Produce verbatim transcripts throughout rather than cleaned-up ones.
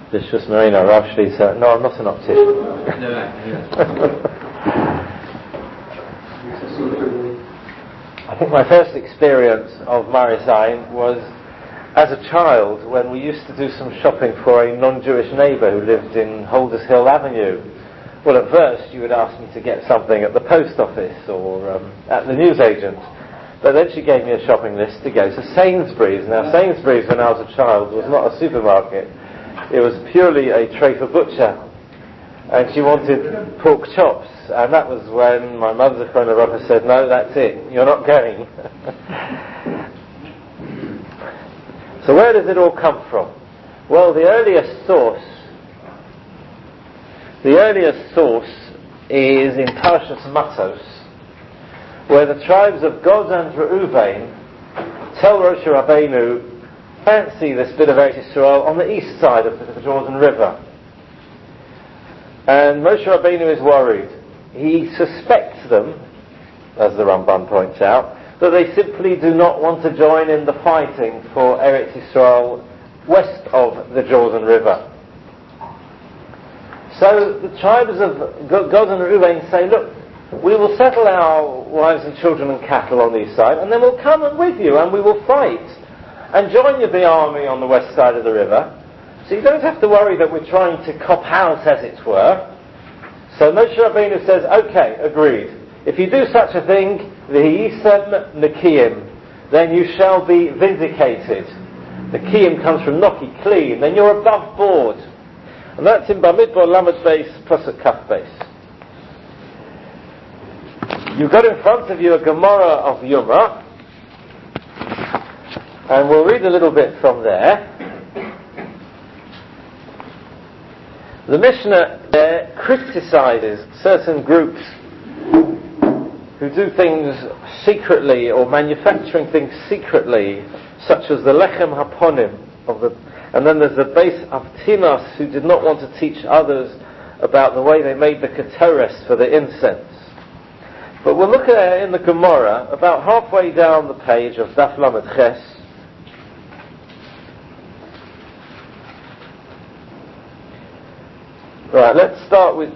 Bishus Marino, Rav Shlita. No, I'm not an optician. I think my first experience of Mari Zayin was as a child when we used to do some shopping for a non-Jewish neighbour who lived in Holders Hill Avenue. Well, at first you would ask me to get something at the post office or um, at the newsagent. But then she gave me a shopping list to go to Sainsbury's. Now, Sainsbury's, when I was a child, was not a supermarket. It was purely a tray for butcher. And she wanted pork chops. And that was when my mother, Zechron Rabba, said, no, that's it. You're not going. So where does it all come from? Well, the earliest source, the earliest source is in Parshas Matos, where the tribes of Gad and Reuven tell Moshe Rabbeinu, fancy this bit of Eretz Yisrael on the east side of the Jordan River. And Moshe Rabbeinu is worried. He suspects them, as the Ramban points out, that they simply do not want to join in the fighting for Eretz Yisrael west of the Jordan River. So the tribes of Gad and Reuven say, look, we will settle our wives and children and cattle on the east side, and then we'll come with you and we will fight and join your big army on the west side of the river. So you don't have to worry that we're trying to cop out, as it were. So Moshe Rabbeinu says, okay, agreed. If you do such a thing, v'yisem nekiyim, then you shall be vindicated. The kiyim comes from noki, clean, then you're above board. And that's in Bamidbar Lamed Beis, Pasuk Kaf Beis. You've got in front of you a Gemara of Yuma, and we'll read a little bit from there. The Mishnah there criticizes certain groups who do things secretly or manufacturing things secretly, such as the Lechem Haponim of the, and then there's the Beis Avtinas who did not want to teach others about the way they made the Ketores for the incense. But we'll look at it in the Gemara, about halfway down the page of Daf Lamed Ches. Right, let's start with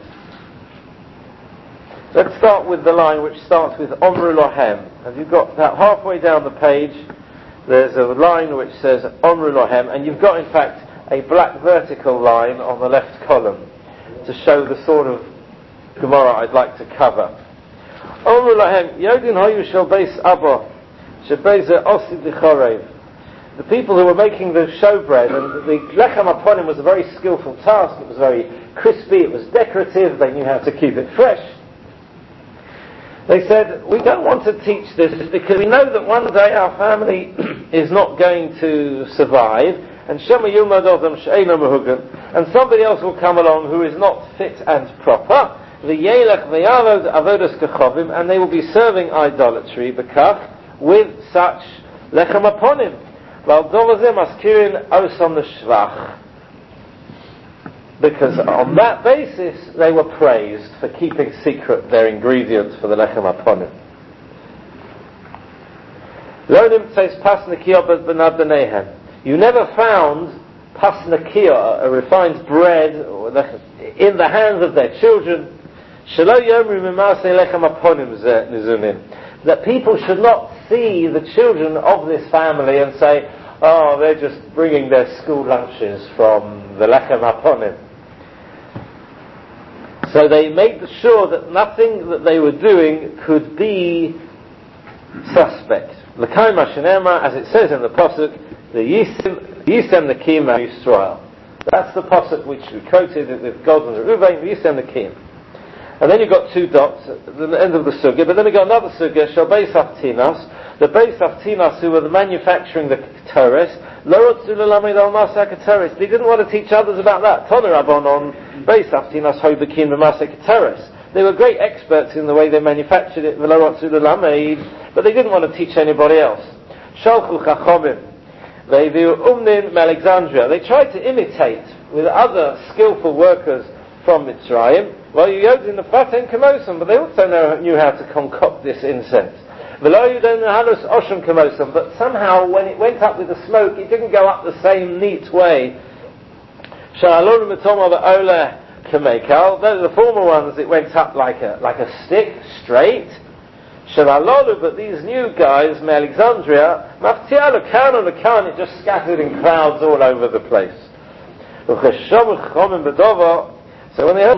let's start with the line which starts with Omru Lohem. Have you got that halfway down the page? There's a line which says Omru Lohem, and you've got in fact a black vertical line on the left column to show the sort of Gemara I'd like to cover. Omru Lohem, Yodin Hoyu Shel Beis Abba, Shebeze Osi Dichorev. The people who were making the showbread, and the lechem aponim was a very skillful task. It was very crispy, it was decorative, they knew how to keep it fresh. They said, we don't want to teach this because we know that one day our family is not going to survive, and somebody else will come along who is not fit and proper, and they will be serving idolatry with such lechem aponim. Because on that basis they were praised for keeping secret their ingredients for the lechem aponim. You never found pasnakia, a refined bread, in the hands of their children. That people should not see the children of this family and say, oh, they're just bringing their school lunches from the Lechem Haponim. So they made sure that nothing that they were doing could be suspect. L'kayim Hashanema, as it says in the Pasuk, the Yisem Nekim Yisrael. That's the Pasuk which we quoted with Gad and Reuven, Yisem Nekim. And then you've got two dots at the end of the sugya, but then you've got another sugya, Shal Beis Avtinas, the Beis Avtinas who were manufacturing the Ketores, Lo Rotzu L'Lamed Al Masa Ketores. They didn't want to teach others about that. Tonu Rabban on Beis Avtinas Ho Bekim L'Masa Ketores. They were great experts in the way they manufactured it, Lo Rotzu L'Lamed, but they didn't want to teach anybody else. Shalchu Chachomim, Ve'viu Umnin Alexandria. They tried to imitate with other skillful workers from Mitzrayim. Well, you yoked in the faten kamosam, but they also know, knew how to concoct this incense. But somehow, when it went up with the smoke, it didn't go up the same neat way. Sha'alonu mitoma va'ola k'meikal. The former ones, it went up like a like a stick, straight. Sha'alonu, but these new guys from Alexandria, maftiya l'kan and l'kan, it just scattered in clouds all over the place. So when they heard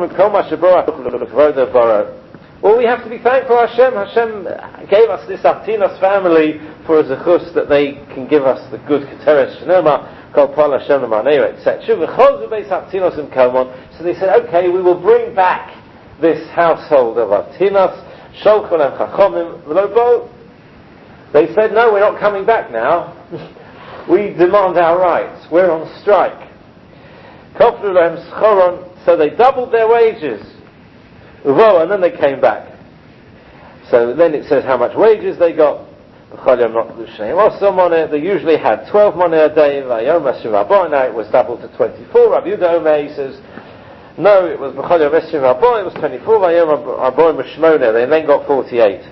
well, we have to be thankful Hashem. Hashem gave us this Artinos family for a zechus that they can give us the good Keteres Shnoma, Kol Pal Hashem L'Maneu, et cetera. So they said, okay, we will bring back this household of Artinos. They said, no, we're not coming back now. We demand our rights. We're on strike. So they doubled their wages. And then they came back. So then it says how much wages they got. They usually had twelve money a day. Now it was doubled to twenty-four. Rabbi Yehuda Omer, he says, no, it was it was twenty-four. They then got forty-eight.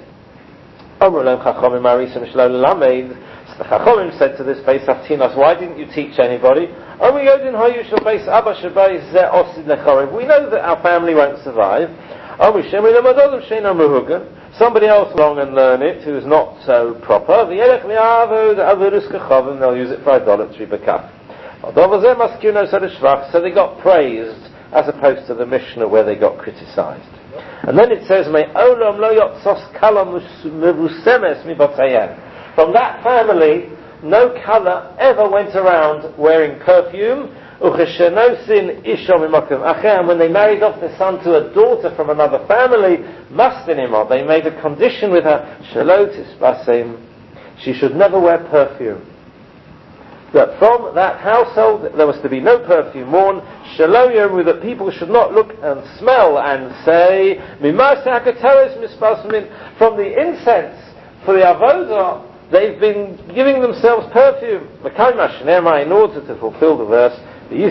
The Chachamim said to this base Haftinos, why didn't you teach anybody? We know that our family won't survive. Somebody else along and learn it who is not so proper. They'll use it for idolatry. So they got praised as opposed to the Mishnah where they got criticized. And then it says, from that family, no colour ever went around wearing perfume. And when they married off their son to a daughter from another family, they made a condition with her, she should never wear perfume. That from that household there was to be no perfume worn, that people should not look and smell and say, from the incense for the avodah, they've been giving themselves perfume. In order to fulfill the verse, you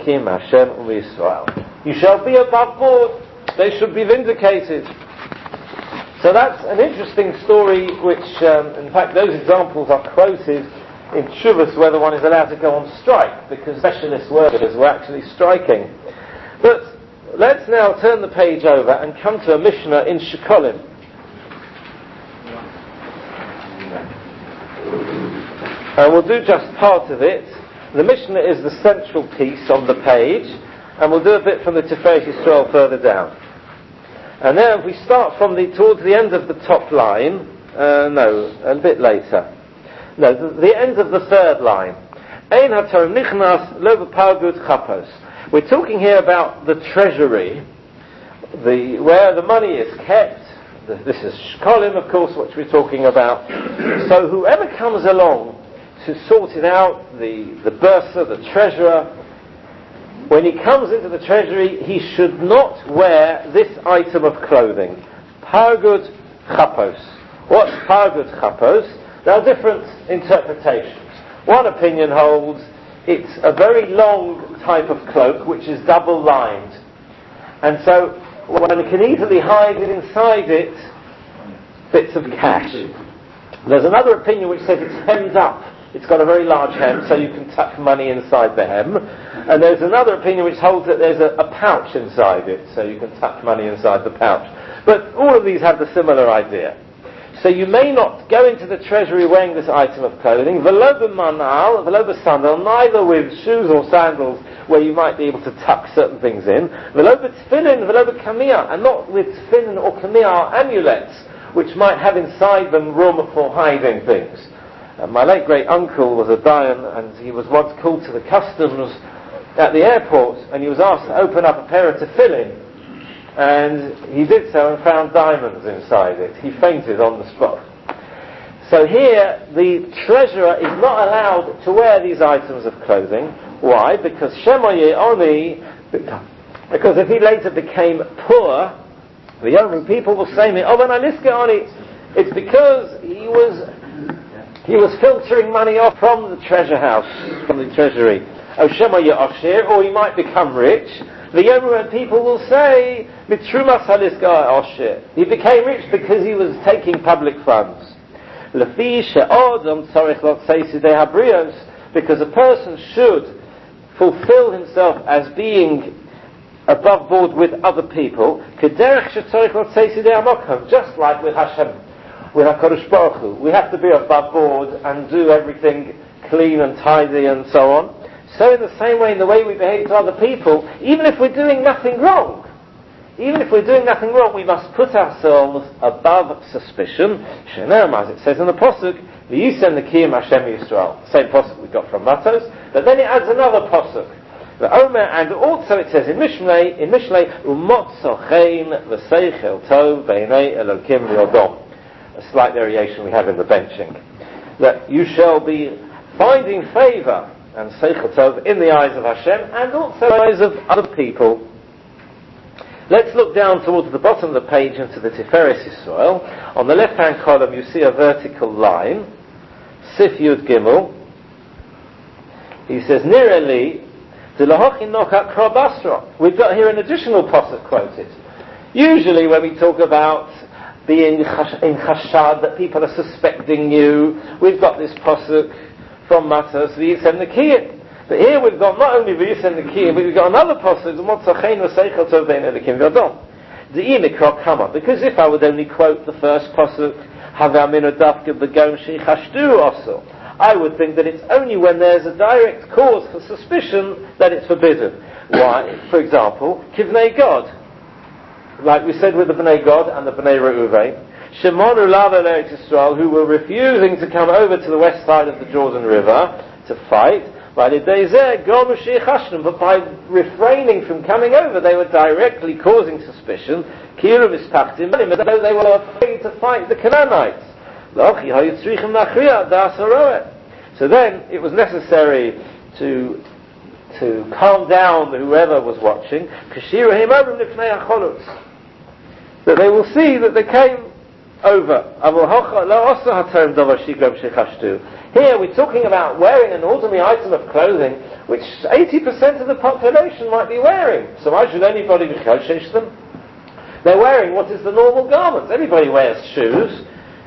shall be above board. They should be vindicated. So that's an interesting story which, um, in fact, those examples are quoted in Shuvas whether one is allowed to go on strike, because specialist workers were actually striking. But let's now turn the page over and come to a Mishnah in Shikolim. And we'll do just part of it. The Mishnah is the central piece on the page, and we'll do a bit from the Tiferet Yisrael further down. And then if we start from the towards the end of the top line, uh, no, a bit later. No, the, the end of the third line. Ein haTorah nichnas lo b'pargut chapos. We're talking here about the treasury, the where the money is kept. This is Shkolim, of course, which we're talking about. So whoever comes along to sort it out, the, the bursar, the treasurer, when he comes into the treasury, he should not wear this item of clothing. Pargud chapos. What's pargud chapos? There are different interpretations. One opinion holds it's a very long type of cloak which is double lined. And so one can easily hide it inside it bits of cash. There's another opinion which says it's hemmed up. It's got a very large hem, so you can tuck money inside the hem. And there's another opinion which holds that there's a, a pouch inside it, so you can tuck money inside the pouch. But all of these have the similar idea. So you may not go into the treasury wearing this item of clothing, v'lo b'manal, v'lo b'sandal, neither with shoes or sandals where you might be able to tuck certain things in, v'lo b'tfilin, v'lo b'kamiyah, and not with tfilin or kamiyah amulets, which might have inside them room for hiding things. And my late great uncle was a Dayan, and he was once called to the customs at the airport, and he was asked to open up a pair of tefillin, and he did so and found diamonds inside it. He fainted on the spot. So here, the treasurer is not allowed to wear these items of clothing. Why? Because Shema Ye'oni, because if he later became poor, the Yomu people will say, it's because he was he was filtering money off from the treasure house, from the treasury. Or he might become rich. The Yomu people will say, he became rich because he was taking public funds. Because a person should fulfill himself as being above board with other people, just like with Hashem, with HaKadosh Baruch Hu. We have to be above board and do everything clean and tidy and so on. So in the same way, in the way we behave to other people, even if we're doing nothing wrong, even if we're doing nothing wrong, we must put ourselves above suspicion. As it says in the Pasuk, V'yisem Nekiyim Hashem Yisrael. Same Pasuk we got from Matos, but then it adds another Pasuk. The Omer, and also it says in Mishlei, in Mishlei, Umot Sochein V'seichel Tov Beinei Elokim V'Yodom. A slight variation we have in the benching. That you shall be finding favour and Seichel Tov in the eyes of Hashem and also in the eyes of other people. Let's look down towards the bottom of the page into the Tiferes Yisrael. On the left-hand column you see a vertical line, Sif Yud Gimel. He says, Nireli, Dilahochin Nocha Krabasra. We've got here an additional pasuk quoted. Usually when we talk about being in chashad, that people are suspecting you, we've got this pasuk from Matos, V'yisem Nekiyim. But here we've got not only V'yisem Nekiyim, but we've got another pasuk, Motzachein V'seichel Tov Bein Elikim V'Yodom. De'i Mikra Kama. Because if I would only quote the first pasuk, Havaminu Dafka B'Gom Sheichashtu Oso, I would think that it's only when there's a direct cause for suspicion that it's forbidden. Why? For example, Kivnei God. Like we said with the Bnei God and the Bnei Reuven, Shemonu Lava Eretz Yisrael, who were refusing to come over to the west side of the Jordan River to fight, but by refraining from coming over, they were directly causing suspicion. They were afraid to fight the Canaanites. So then it was necessary to to calm down whoever was watching, that they will see that they came over. Here we're talking about wearing an ordinary item of clothing which eighty percent of the population might be wearing. So why should anybody be choshesh them? They're wearing what is the normal garments. Everybody wears shoes.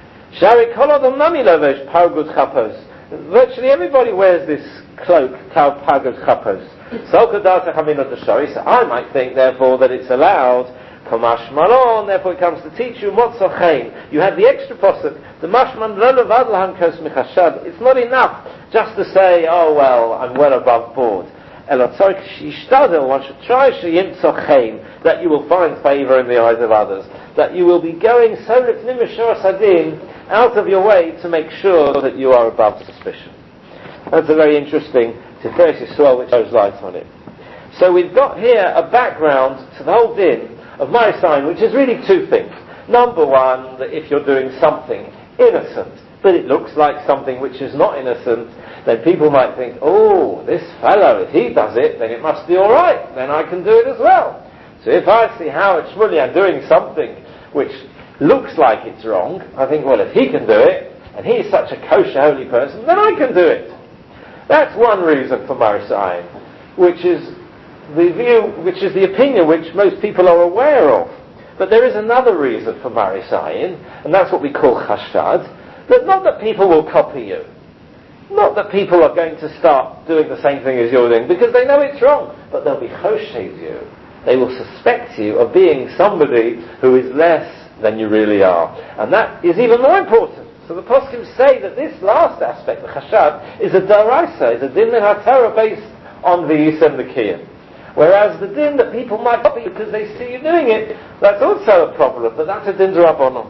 Virtually everybody wears this cloak, pagod chapos. So I might think, therefore, that it's allowed. Kamash malon, therefore it comes to teach you motzachein. You have the extra pasuk. The mashman lelevad lahankos michashad. It's not enough just to say, oh well, I'm well above board. Elotzorik shishtadel. One should try sheyimtzochein, that you will find favour in the eyes of others. That you will be going so lifnim mishor sadin, out of your way to make sure that you are above suspicion. That's a very interesting Tiferes Yisrael which shows light on it. So we've got here a background to the whole din of Marisayin, which is really two things. Number one, that if you're doing something innocent, but it looks like something which is not innocent, then people might think, oh, this fellow, if he does it, then it must be alright, then I can do it as well. So if I see how it's really I'm doing something which looks like it's wrong, I think, well, if he can do it, and he's such a kosher holy person, then I can do it. That's one reason for Marisayin, which is the view, which is the opinion which most people are aware of. But there is another reason for Marisayin, and that's what we call chashad, that not that people will copy you, not that people are going to start doing the same thing as you're doing, because they know it's wrong, but they'll be choshed you. They will suspect you of being somebody who is less than you really are. And that is even more important. So the poskim say that this last aspect, the chashad, is a daraisa, is a din in HaTorah based on the V'yisem Nekiyim. Whereas the din that people might copy because they see you doing it, that's also a problem, but that's a din d'Rabbanan.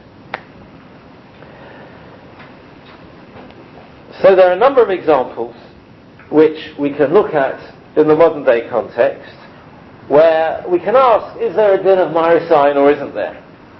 So there are a number of examples which we can look at in the modern day context, where we can ask, is there a din of Marisayin or isn't there?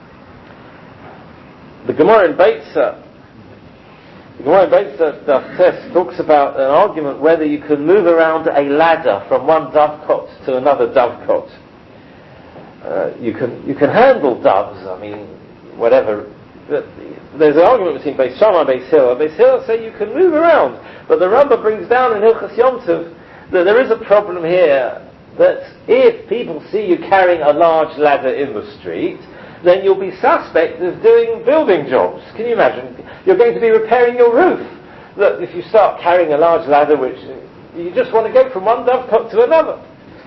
The Gemara in Beitza, the Gemara in Beitza Daf Tes talks about an argument whether you can move around a ladder from one dovecot to another dovecot. Uh, you can you can handle doves. I mean, whatever. There's an argument between Beis Shammai and Beis Hillel. Beis Hillel say you can move around, but the Rambam brings down in Hilchas Yom Tov that there is a problem here. That if people see you carrying a large ladder in the street, then you'll be suspect of doing building jobs. Can you imagine? You're going to be repairing your roof. Look, if you start carrying a large ladder, which You just want to go from one dovecot to another.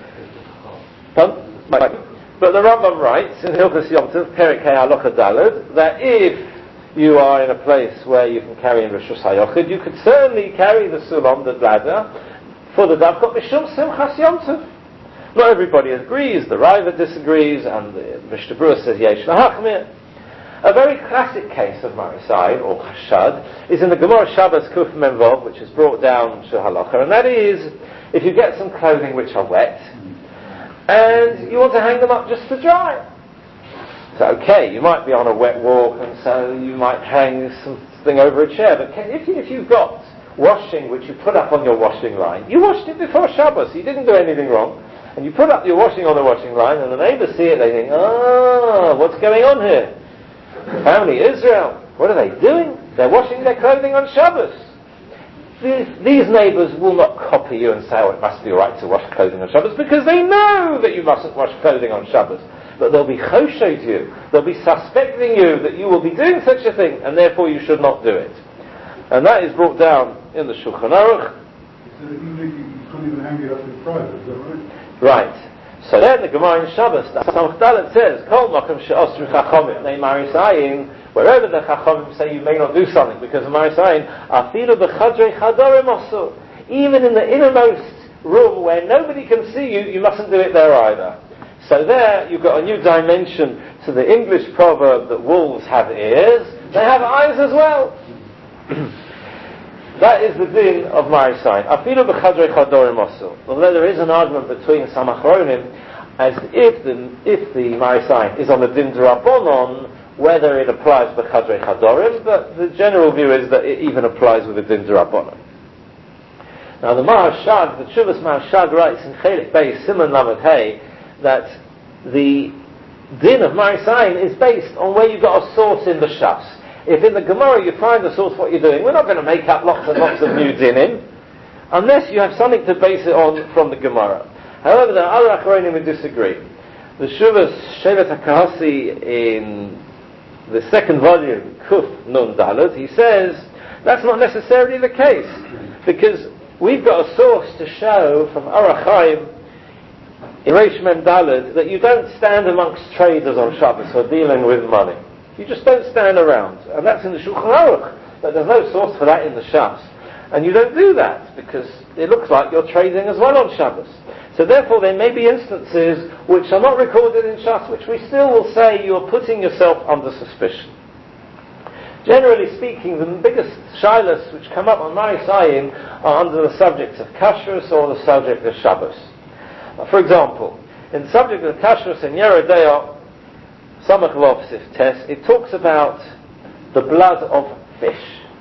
Right. But the Rambam writes in Hilchos Yom Tov, Perek Hei Halacha Daled, that if you are in a place where you can carry in Rishus HaYochid, you could certainly carry the sulam, the ladder, for the dovecot Mishum Simchas Yom Tov. Not everybody agrees, the Raiva disagrees, and the Mishnah Berurah says Yesh Lahachmir. A very classic case of Marisai, or Chashad, is in the Gemara Shabbos Kuf Memvov, which is brought down to Halacha, and that is, if you get some clothing which are wet, and you want to hang them up just to dry. So, okay, you might be on a wet walk, and so you might hang something over a chair, but can, if, you, if you've got washing which you put up on your washing line, you washed it before Shabbos, you didn't do anything wrong, and you put up your washing on the washing line, and the neighbours see it, they think, oh, what's going on here? Family Israel, what are they doing? They're washing their clothing on Shabbos. These, these neighbours will not copy you and say, oh, it must be alright to wash clothing on Shabbos, because they know that you mustn't wash clothing on Shabbos. But they'll be choshed you, they'll be suspecting you that you will be doing such a thing, and therefore you should not do it. And that is brought down in the Shulchan Aruch. So you can't even hang it up in private, is that Right. right? So then the Gemara in Shabbos, Samach Dalet says, Kol Makom She'osru Chachomim Nei Marisayin, wherever the Chachomim say you may not do something because of Marisayin, Afilu B'chadrei Chadorim Osu, even in the innermost room where nobody can see you, you mustn't do it there either. So there you've got a new dimension to the English proverb that wolves have ears, they have eyes as well. That is the din of Marisayin. Afilu b'chadrei chadorim osu. Although there is an argument between some achronim as if the if the Marisayin is on the din d'Rabbanon, whether it applies b'chadrei chadorim, but the general view is that it even applies with the din d'Rabbanon. Now the Maharshag, the Tshuvas Maharshag writes in Chelik Beis Siman Lamed Hey that the din of Marisayin is based on where you've got a source in the Shas. If in the Gemara you find the source what you're doing, we're not going to make up lots and lots of new dinim, unless you have something to base it on from the Gemara. However, there are other Achronim who disagree. The Shuvas Shevet HaKahasi in the second volume, Kuf Nun Daled, he says, that's not necessarily the case, because we've got a source to show from Orach Chaim in Reish Mem Daled that you don't stand amongst traders on Shabbos or dealing with money. You just don't stand around. And that's in the Shulchan Aruch. But there's no source for that in the Shas. And you don't do that because it looks like you're trading as well on Shabbos. So therefore there may be instances which are not recorded in Shas, which we still will say you're putting yourself under suspicion. Generally speaking, the biggest shilas which come up on Marisayin are under the subjects of kashrus or the subject of Shabbos. For example, in the subject of kashrus in Yerodea, Samach Vav Sif Tes, it talks about the blood of fish.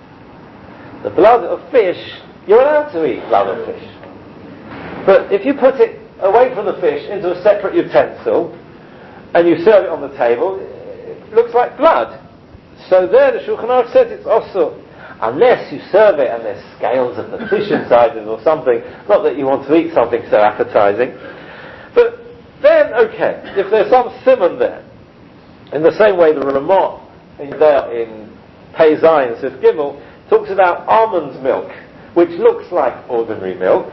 The blood of fish, you're allowed to eat blood of fish. But if you put it away from the fish into a separate utensil, and you serve it on the table, it looks like blood. So there the Shulchan Aruch says it's also, unless you serve it and there's scales of the fish inside it or something, not that you want to eat something so appetizing, but then okay, if there's some simon there, in the same way the Ramah in there in Pei Zayin Sif Gimel talks about almond milk, which looks like ordinary milk,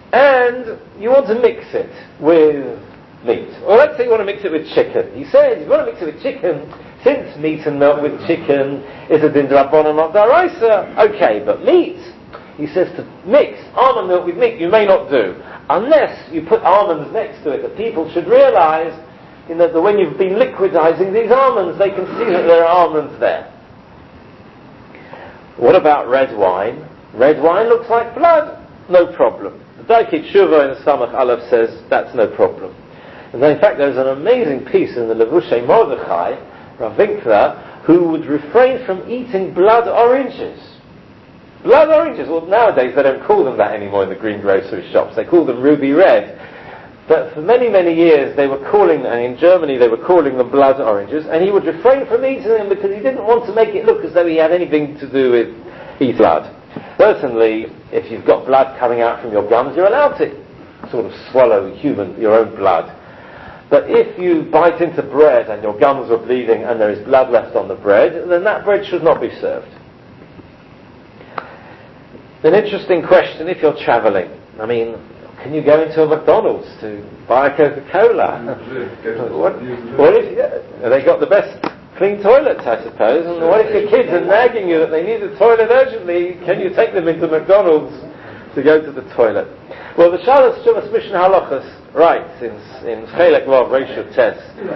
and you want to mix it with meat. Or let's say you want to mix it with chicken. He says, if you want to mix it with chicken, since meat and milk with chicken is a din d'Rabbanan, not d'Oraisa, okay, but meat, he says to mix almond milk with meat, you may not do, unless you put almonds next to it, that people should realize, you know, that when you've been liquidizing these almonds, they can see that there are almonds there. What about red wine? Red wine looks like blood, no problem. The Daikit Shuvah in Samach Aleph says that's no problem. And then in fact there's an amazing piece in the Levushay Mordechai, Rav Winkler, who would refrain from eating blood oranges. Blood oranges, well nowadays they don't call them that anymore in the green grocery shops, they call them ruby red. But for many, many years they were calling, and in Germany they were calling them blood oranges, and he would refrain from eating them because he didn't want to make it look as though he had anything to do with eat blood. Certainly, if you've got blood coming out from your gums, you're allowed to sort of swallow human, your own blood. But if you bite into bread and your gums are bleeding and there is blood left on the bread, then that bread should not be served. An interesting question if you're travelling. I mean, can you go into a McDonald's to buy a Coca-Cola? what, what if yeah, they got the best clean toilets, I suppose, and what if your kids are nagging you that they need a toilet urgently? Can you take them into McDonald's to go to the toilet? Well, the Shalas Shumas Mishnah Halachas writes in in Chelek Vav Reishu Tes.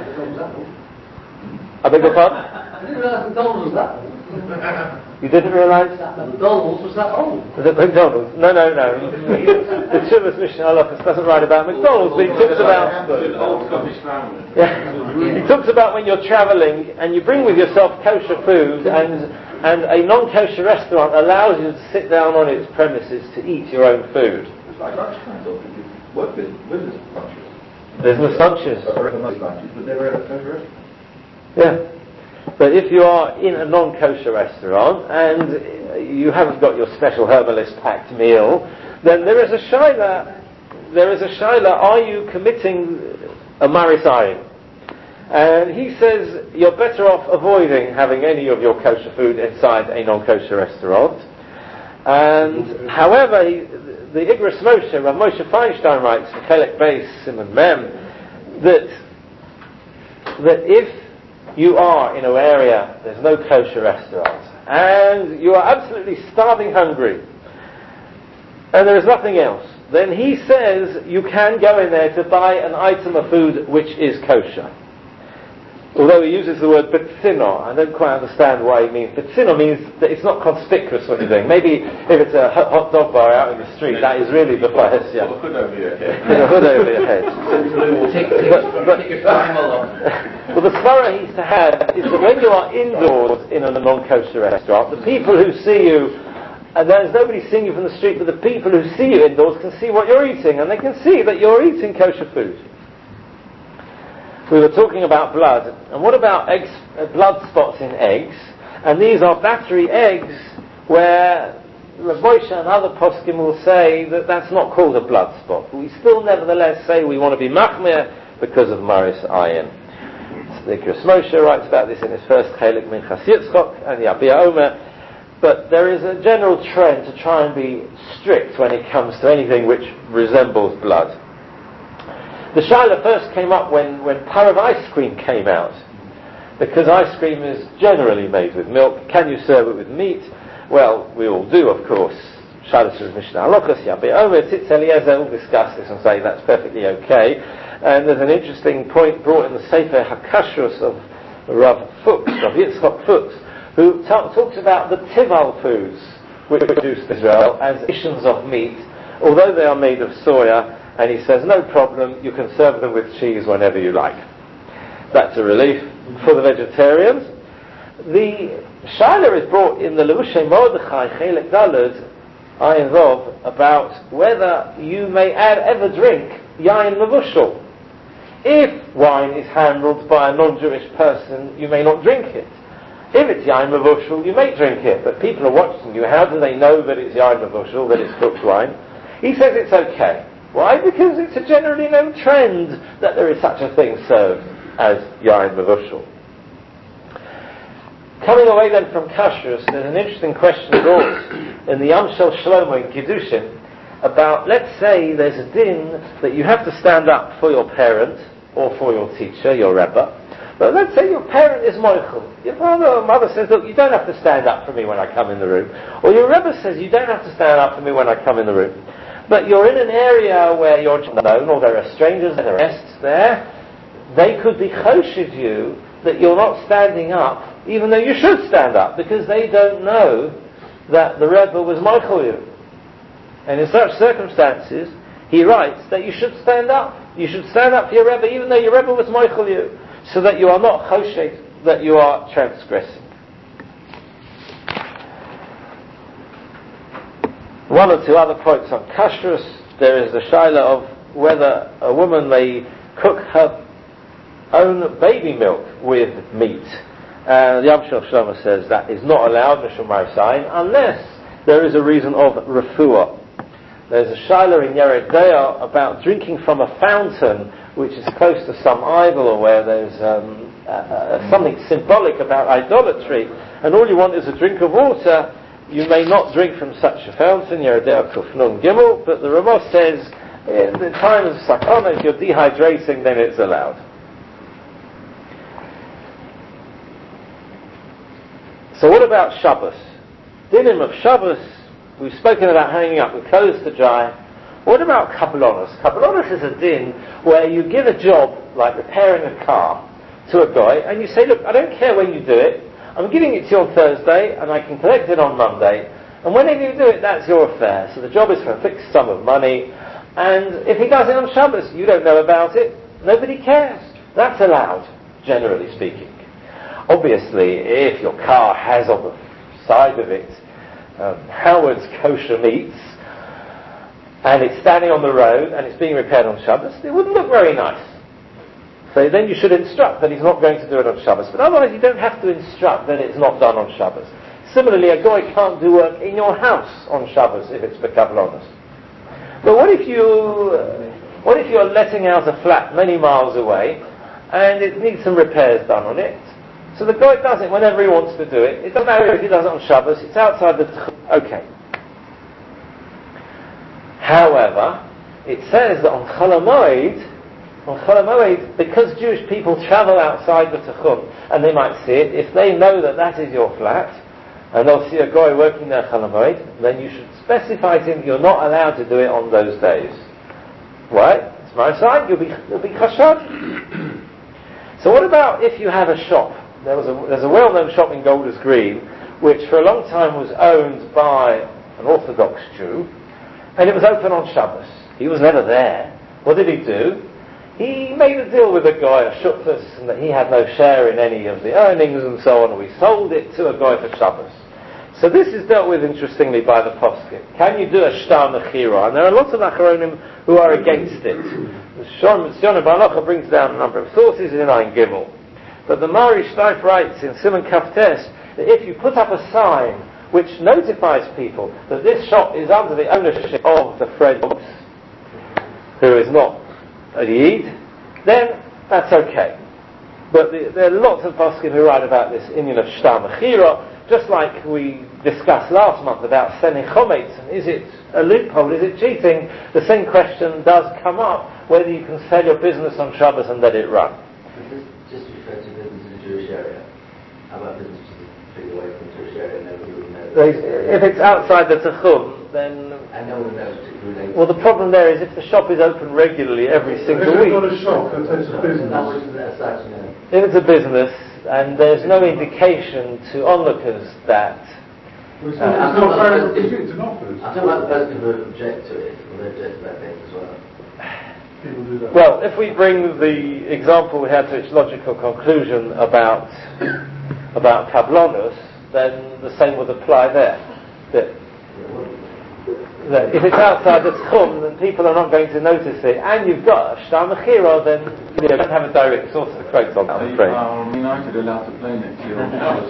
I beg your pardon? I didn't realise McDonald's was that old. You didn't realise? McDonald's was that old. Was it McDonald's? No, no, no. The Shumas Mishnah Halachas doesn't write about McDonald's, but he talks about... Old Scottish family. Yeah. He talks about when you're travelling and you bring with yourself kosher food, and and a non-kosher restaurant allows you to sit down on its premises to eat your own food. It's like lunchtime, though. What business lunches? Business lunches. But never had a kosher restaurant. Yeah. But if you are in a non-kosher restaurant and you haven't got your special herbalist packed meal, then there is a shaila, there is a shaila, are you committing a maris ayin? And he says you're better off avoiding having any of your kosher food inside a non-kosher restaurant. And however, he, the Igros Moshe, Rav Moshe Feinstein writes in Chelek Beis Simon Mem that that if you are in an area, there's no kosher restaurant, and you are absolutely starving hungry, and there is nothing else, then he says you can go in there to buy an item of food which is kosher. Although he uses the word betzino, I don't quite understand why he means. Betzino means that it's not conspicuous what you're doing. Maybe if it's a hot dog bar out in the street, that is really the place. Yeah. Or a hood over your head. A hood over your head. Well, the svara he's to have is that when you are indoors in a non-kosher restaurant, the people who see you, and there's nobody seeing you from the street, but the people who see you indoors can see what you're eating, and they can see that you're eating kosher food. We were talking about blood, and what about eggs, uh, blood spots in eggs? And these are battery eggs where Rav Moshe and other poskim will say that that's not called a blood spot. But we still nevertheless say we want to be machmir because of maris ayin. The Igros Moshe writes about this in his first Chelek Minchas Yitzchok and Yabia Omer. But there is a general trend to try and be strict when it comes to anything which resembles blood. The shaila first came up when, when Parav ice cream came out, because ice cream is generally made with milk. Can you serve it with meat? Well, we all do, of course. Shaila says Mishnah Halachas, Yabei Omer, Tzitz Eliezer will discuss this and say that's perfectly okay. And there's an interesting point brought in the Sefer HaKashrus of Rav Fuchs, Rav Yitzchok Fuchs, who t- talks about the tival foods which are produced in Israel as issues of meat, although they are made of soya. And he says, no problem, you can serve them with cheese whenever you like. That's a relief for the vegetarians. The shaila is brought in the Levushay Mordechai Chelek Daled Ayin Vov about whether you may add, ever drink yain mevushal. If wine is handled by a non-Jewish person, you may not drink it. If it's yain mevushal, you may drink it. But people are watching you. How do they know that it's yain mevushal, that it's cooked wine? He says it's okay. Why? Because it's a generally known trend that there is such a thing served as yain mevushal. Coming away then from kashrus, there's an interesting question brought in the Yam Shel Shlomo in Kiddushin about, let's say there's a din that you have to stand up for your parent or for your teacher, your Rebbe. But let's say your parent is moichel. Your father or mother says, look, you don't have to stand up for me when I come in the room. Or your Rebbe says, you don't have to stand up for me when I come in the room. But you're in an area where you're known, or there are strangers and guests there. They could be choshed you that you're not standing up, even though you should stand up, because they don't know that the Rebbe was moichel you. And in such circumstances, he writes that you should stand up. You should stand up for your Rebbe, even though your Rebbe was moichel you, so that you are not choshed, that you are transgressing. One or two other points on kashrus. There is the shaila of whether a woman may cook her own baby milk with meat. Uh, the Yam Shel Shlomo says that is not allowed, Mishum Maris Ayin, unless there is a reason of refuah. There's a shaila in Yered Deah about drinking from a fountain which is close to some idol, or where there's um, uh, uh, something symbolic about idolatry, and all you want is a drink of water. you may not drink from such a fountain, Yeridea Kufnun Gimel, but the Ramah says, in the time of sakana, if you're dehydrating, then it's allowed. So what about Shabbos? Dinim of Shabbos, we've spoken about hanging up with clothes to dry. What about kablonos? Kablonos is a din where you give a job, like repairing a car, to a guy, and you say, look, I don't care when you do it, I'm giving it to you on Thursday, and I can collect it on Monday, and whenever you do it, that's your affair. So the job is for a fixed sum of money, and if he does it on Shabbos, you don't know about it, nobody cares. That's allowed, generally speaking. Obviously, if your car has on the side of it um, Howard's kosher meats, and it's standing on the road, and it's being repaired on Shabbos, it wouldn't look very nice. So then you should instruct that he's not going to do it on Shabbos. But otherwise you don't have to instruct that it's not done on Shabbos. Similarly, a guy can't do work in your house on Shabbos if it's bekavlonos. But what if you, uh, what if you're letting out a flat many miles away, and it needs some repairs done on it? So the guy does it whenever he wants to do it. It doesn't matter if he does it on Shabbos. It's outside the tchum. Okay. However, it says that on Chol HaMoed, on Chol HaMoed, because Jewish people travel outside the tchum and they might see it, if they know that that is your flat and they'll see a guy working there Chol HaMoed, then you should specify to him you're not allowed to do it on those days. Right? It's my side. You'll be you'll be chashad. So what about if you have a shop? There was a, there's a well-known shop in Golders Green, which for a long time was owned by an Orthodox Jew, and it was open on Shabbos. He was never there. What did he do? He made a deal with a guy, a shutfus, and that he had no share in any of the earnings and so on, and we sold it to a guy for Shabbos. So this is dealt with, interestingly, by the poskim. Can you do a shtar mechira? And there are lots of acharonim who are against it. The Shon Balacha brings down a number of sources in Ein Gimel. But the Mari Shleif writes in Simon Kaftes that if you put up a sign which notifies people that this shop is under the ownership of the friend who is not a Yid, then that's okay. But the, there are lots of poskim who write about this inyan of shtar mechira, just like we discussed last month about seni chometz, and is it a loophole, is it cheating? The same question does come up, whether you can sell your business on Shabbos and let it run. Just refer to business in the Jewish area. How about business just away from the Jewish area and nobody would know? If it's outside the tchum, then... And no one knows particularly. Well, the problem there is if the shop is open regularly every single if week... If it's not a shop, that's a business. Such, you know. If it's a business, and there's no indication to onlookers that... Well, it's uh, not, it's not fair, it's an office. I'm talking about the person who would object to it, or they object to that thing as well. Well, if we bring the example we had to its logical conclusion about about kablonos, then the same would apply there. That, that if it's outside the tchum, then people are not going to notice it, and you've got a shtar mechira, then you don't have a direct source to quote on, I'm afraid. Are United allowed to play next year on Shabbos?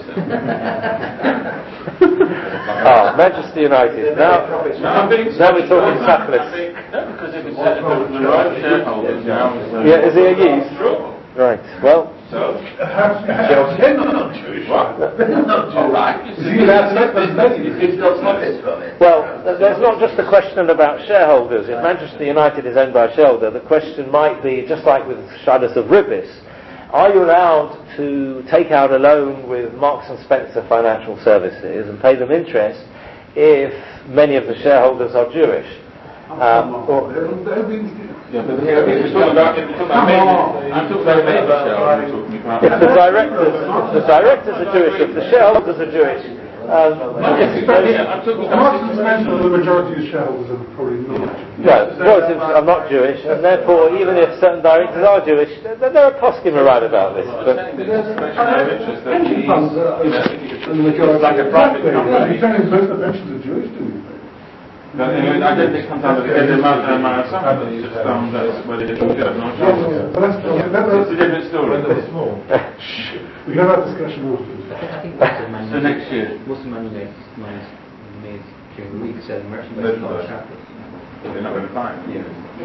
Ah, Manchester United. Now, now we're talking Tachlis. No, because if it's uh, the, the right shareholders now... So yeah, is he a Yid? Sure. Right, well... So? They're not Jewish. What? They're not Jewish. All right. Is he allowed to make those money? It's got profits from it. Well, th- there's not just a question about shareholders. If Manchester United is owned by a shareholder, the question might be, just like with Shabbos of Ribbis, are you allowed to take out a loan with Marks and Spencer Financial Services and pay them interest if many of the shareholders are Jewish? Um, or, yeah, but here, if we're talking about, if we're talking about maybe, I'm talking about maybe shareholders, we're talking about... if the directors, if the directors are Jewish, if the shareholders are Jewish, um, if, yeah, I'm talking about... Marks and Spencer, the majority of shareholders are probably not. no, relatives are not Jewish, and therefore, even if certain directors are Jewish, there, there are poskim who write about this. But Pension funds are, and the majority... It's like a private company. You don't include the pensions of Jewish, do you? But anyway, I don't think sometimes it is my, my assumption, it's just um, that's whether it's good or not. But that's, It's a different story. we have that discussion afterwards. I think most of the money So next year. most of the money made, money is made during the week selling merchandise on Shabbos. They're not going to find it.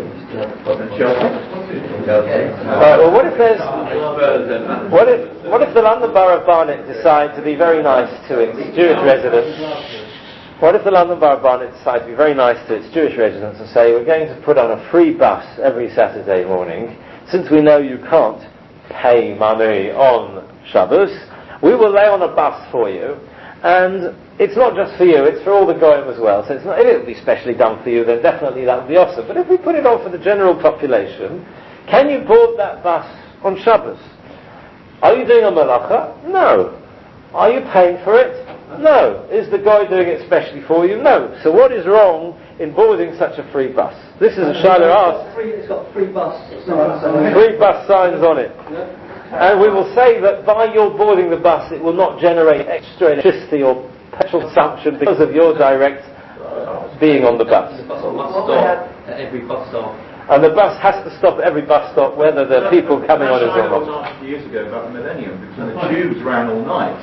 Right, well, what if there's, what if, what if the London Borough of Barnet decide to be very nice to its Jewish residents, What if the London Borough of Barnet decides to be very nice to its Jewish residents and say, we're going to put on a free bus every Saturday morning, since we know you can't pay money on Shabbos, we will lay on a bus for you, and it's not just for you, it's for all the goyim as well. So it's not, if it would be specially done for you, then definitely that would be awesome. But if we put it on for the general population, can you board that bus on Shabbos? Are you doing a malacha? No. Are you paying for it? No. Is the guy doing it specially for you? No. So what is wrong in boarding such a free bus? This is a Shiloh asked. It's got free bus signs on it. Free bus signs on it. And we will say that by your boarding the bus, it will not generate extra electricity or petrol consumption because of your direct being on the bus. The bus must stop at every bus stop. And the bus has to stop at every bus stop, whether the people coming on is or I was not. asked years ago about the Millennium, because when the tubes ran all night,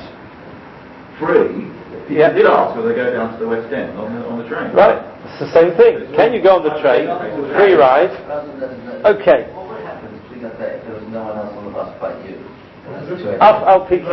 free, people Yeah. did ask whether they go down to the West End on the, on the train. Right? It's the same thing. Can you go on the train? Free ride? Okay. What would happen if we got that if there was no one else on the bus but you? Up Al P K.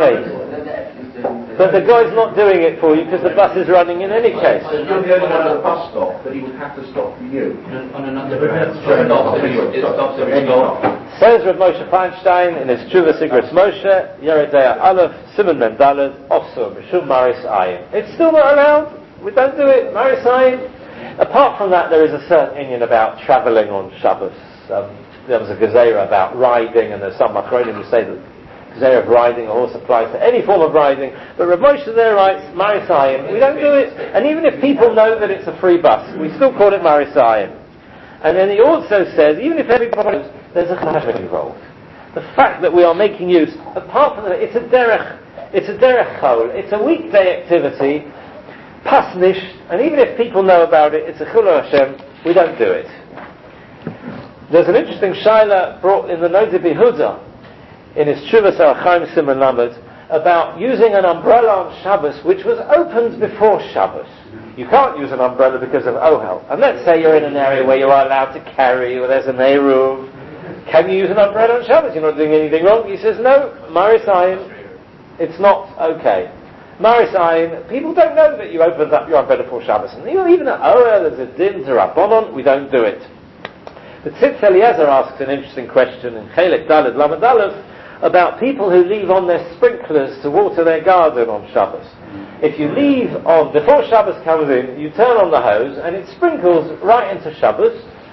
But the guy's not doing it for you because the bus is running in any case. So you're the only one at the bus stop, but he would have to stop for you. On an underground, it stops every it stops every stop. Says Rav Moshe Feinstein in his Tshuva Sigris Moshe, Yeridea Aleph, Simon Mendalad, Osur, Mishum Maris Ayin. It's still not allowed. We don't do it. Maris Ayin. Apart from that, there is a certain opinion about travelling on Shabbos. Um, there was a Gezerah about riding, and there's some Machronim who say that Gezerah of riding a horse applies to any form of riding. But Rav Moshe there writes, Maris Ayin. We don't do it. And even if people know that it's a free bus, we still call it Maris Ayin. And then he also says, even if everybody knows, there's a chashbon involved. The fact that we are making use, apart from that, it's a derech, it's a derech chol, it's a weekday activity, pasnish, and even if people know about it, it's a chilul Hashem, we don't do it. There's an interesting shaila brought in the Noda B'Yehuda, in his Tshuvas Arachaim Simon Lamed, about using an umbrella on Shabbos, which was opened before Shabbos. You can't use an umbrella because of Ohel. And let's say you're in an area where you are allowed to carry, or there's an Eruv. Can you use an umbrella on Shabbos? You're not doing anything wrong. He says, no, Maris Ayin, it's not okay. Maris Ayin, people don't know that you opened up your umbrella before Shabbos. And even at Ohel, there's a din to Rabbanon, we don't do it. But Tzitz Eliezer asks an interesting question in Chelek Daled Lamed Aleph about people who leave on their sprinklers to water their garden on Shabbos. If you leave on, before Shabbos comes in, you turn on the hose and it sprinkles right into Shabbos,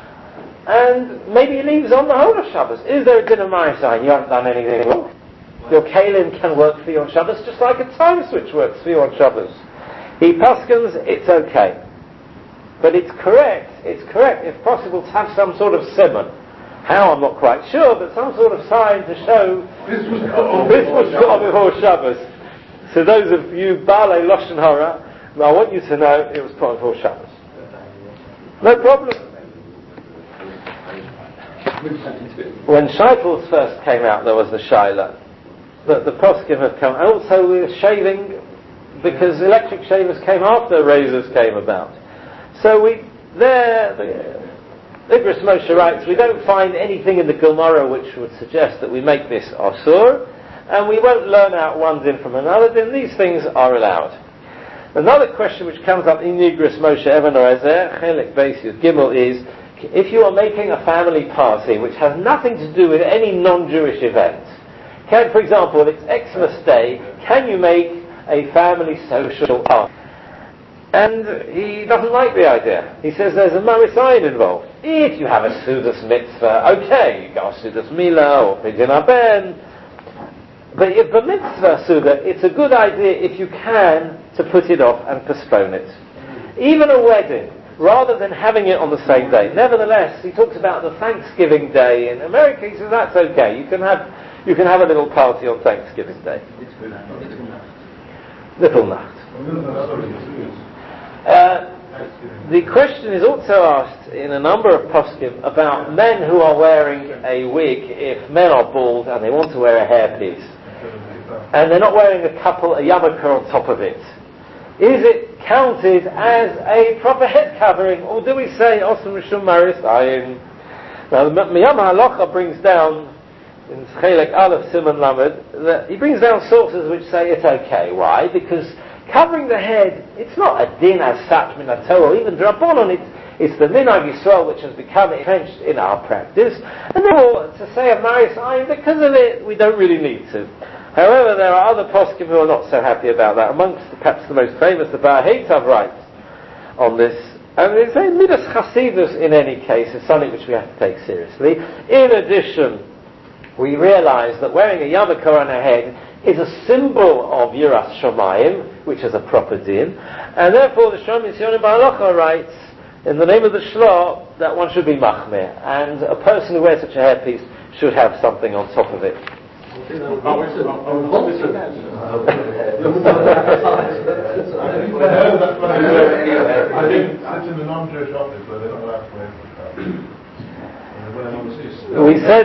and maybe it leaves on the whole of Shabbos. Is there a din of Maris Ayin? You haven't done anything wrong. Your kalim can work for you on Shabbos just like a time switch works for you on Shabbos. He paskins, it's okay. But it's correct, it's correct, if possible, to have some sort of simon. How, I'm not quite sure, but some sort of sign to show This was put on this was put on before Shabbos. So those of you Balei Lashon Hara, I want you to know it was put on before Shabbos. No problem. When Shaitels first came out, there was the Shaila that the poskim have come, and also we were shaving because electric shavers came after razors came about. So we there. The, Igros Moshe writes, we don't find anything in the Gemara which would suggest that we make this asur, and we won't learn out one din from another din. These things are allowed. Another question which comes up in Igros Moshe Even Orezer, Chelek Beis Yud Gimel, is if you are making a family party which has nothing to do with any non-Jewish event, can, for example, if it's Xmas Day, can you make a family social party? And he doesn't like the idea. He says there's a Maris Ayin involved. If you have a Sudas mitzvah, okay, you got a Sudas Mila or Pidyon Aben. But if the mitzvah Suda, it's a good idea if you can to put it off and postpone it. Even a wedding, rather than having it on the same day. Nevertheless, he talks about the Thanksgiving Day. In America, he says that's okay. You can have you can have a little party on Thanksgiving Day. Little Nacht. Uh, the question is also asked in a number of poskim about men who are wearing a wig if men are bald and they want to wear a hairpiece. And they're not wearing a couple, a yarmulke on top of it. Is it counted as a proper head covering, or do we say Osam Rishum Maris Ayin? Now the Miyam Halacha brings down in Chelek Aleph Simon Lamed that he brings down sources which say it's okay. Why? Because Covering the head, it's not a din as such, min Torah, or even Drabonon, it's, it's the minhag Yisrael which has become entrenched in our practice, and therefore, to say a Maris Ayin, because of it, we don't really need to. However, there are other poskim who are not so happy about that. Amongst perhaps the most famous, the Bar Heitav writes on this, and they say Midas Chasidus in any case is something which we have to take seriously. In addition, we realize that wearing a yarmulke on a head is a symbol of Yiras Shamayim, which is a proper din, and therefore the Shlomo Yisrael Ba'alocha writes, in the name of the Shlo, that one should be machmir, and a person who wears such a hairpiece should have something on top of it. I think that's in the non-Jewish office where they're not allowed to wear. We said,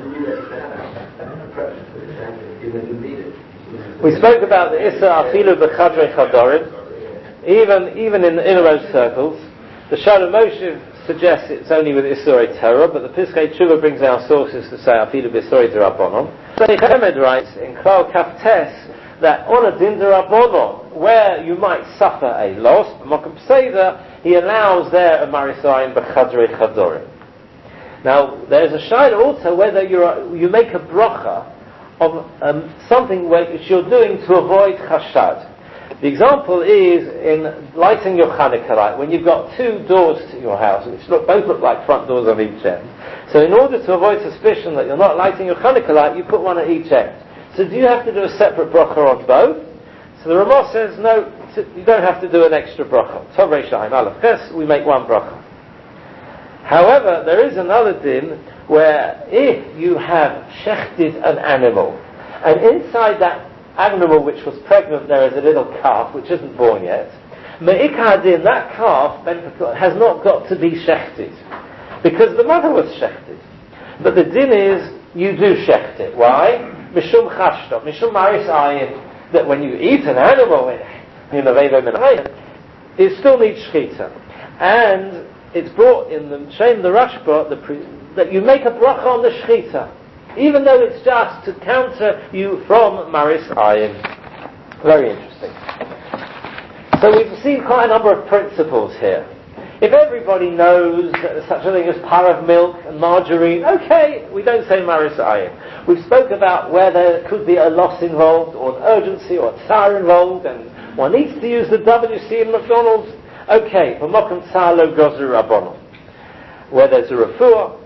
we spoke about the Issa Afilu B'Chadrei Chadorim, even even in the innermost circles. The Shalom Moshe suggests it's only with Isurei Torah, but the Piskei Tshuva brings our sources to say Afilu B'Isurei D'Rabbanon. Sheikh Ahmed writes in Klal Kaftes that on a Din D'Rabbanon, where you might suffer a loss, Mokum Pseidah, he allows there a Marisayin B'Chadrei Chadorim. Now, there's a shayla also whether you're, you make a bracha of um, something which you're doing to avoid chashad. The example is in lighting your Hanukkah light, when you've got two doors to your house, which look, both look like front doors on each end. So in order to avoid suspicion that you're not lighting your Hanukkah light, you put one at each end. So do you have to do a separate bracha on both? So the Ramah says, no, you don't have to do an extra bracha. Tov Reish Ayin Aleph Ches, we make one bracha. However, there is another din where if you have shechted an animal, and inside that animal which was pregnant there is a little calf which isn't born yet, me'ikah din, that calf has not got to be shechted, because the mother was shechted. But the din is, you do shecht it. Why? Mishum chashta, mishum maris ayin, that when you eat an animal in in a it still needs shechita. And it's brought in the Shem the Rashba the pre, that you make a bracha on the shechita, even though it's just to counter you from maris ayin. Very interesting. So we've seen quite a number of principles here. If everybody knows that there's such a thing as parav milk and margarine, okay, we don't say maris ayin. We've spoke about where there could be a loss involved, or an urgency, or a tsar involved, and one needs to use the W C in McDonald's. Okay, v'mokum tsar lo gozer rabbanon. Where there's a refuah,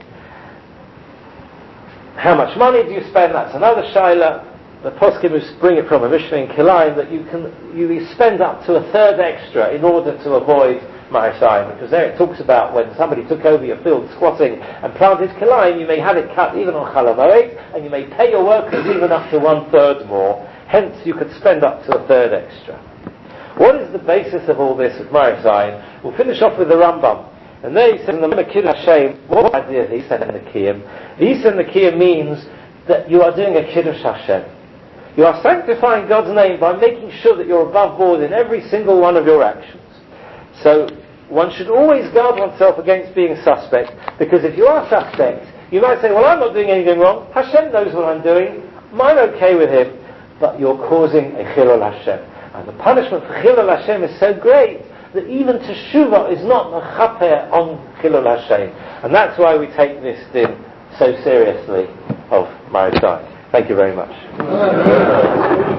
how much money do you spend? That's another shaila. The poskim who bring it from a Mishnah in Kilayim that you can you spend up to a third extra in order to avoid maris ayin, because there it talks about when somebody took over your field squatting and planted Kilayim, you may have it cut even on Chol Hamoed, and you may pay your workers even up to one third more. Hence, you could spend up to a third extra. What is the basis of all this with maris ayin? We'll finish off with the Rambam. And there he says in the Kiddush Hashem, what idea is Yisa Nekiyim? Yisa Nekiyim means that you are doing a Kiddush Hashem. You are sanctifying God's name by making sure that you're above board in every single one of your actions. So, one should always guard oneself against being suspect, because if you are suspect, you might say, well, I'm not doing anything wrong, Hashem knows what I'm doing, I'm okay with him, but you're causing a Chilul Hashem. And the punishment for Chilul Hashem is so great that even Teshuvah is not mechaper on Chilul Hashem. And that's why we take this din so seriously of maris ayin. Thank you very much.